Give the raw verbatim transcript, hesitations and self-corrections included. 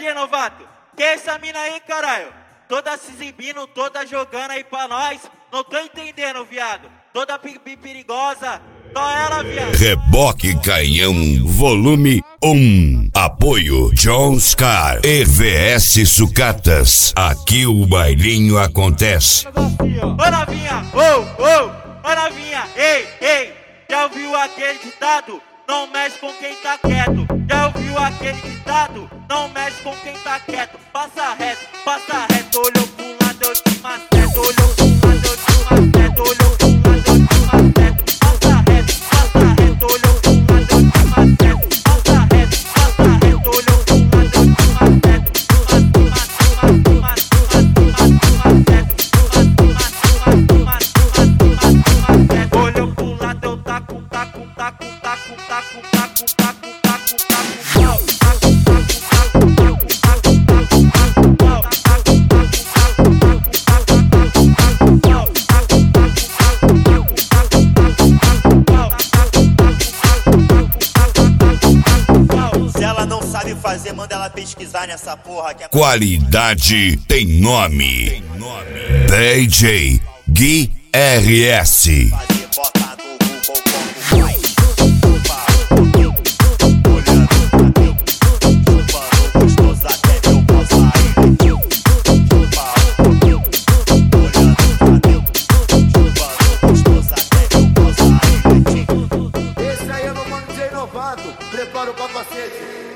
D J novato? Que é essa mina aí, caralho? Toda se exibindo, toda jogando aí pra nós. Não tô entendendo, viado. Toda perigosa. Só ela, viado. Reboque Canhão, volume um. Apoio Jones Car e V S Sucatas. Aqui o bailinho acontece. Ô novinha, ô, ô, ô novinha, ei, ei. Já ouviu aquele ditado? Não mexe com quem tá quieto. Já ouviu aquele ditado? Não mexe com quem tá quieto. Passa reto, passa reto. Olhou pro lado, eu te maceto. Olhou pro lado, eu te maceto. Olhou pro lado, eu te maceto. Passa reto, passa reto. Olhou pro lado, eu te maceto. Passa reto, passa reto. Olhou pro lado, eu te maceto. Olhou pro lado, eu taco, taco, taco, taco, taco, taco, taco, taco, taco, Se ela não sabe fazer, manda ela pesquisar nessa porra que é... Qualidade tem nome. Tem nome. D J Gui R S. Fazer, bota no Google como vai. Olhando pra mim, chupando gostoso até meu pau sair. Chupa um pouquinho, olhando pra mim, chupando gostoso até meu pau sair. Esse aí é meu mano D J Novato, prepara o capacete.